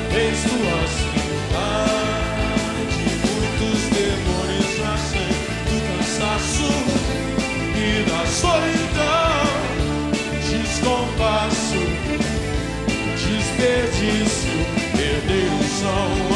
Eis tua cidade, muitos demônios nascem do cansaço e da solidão, descompasso, desperdício, perderam o som.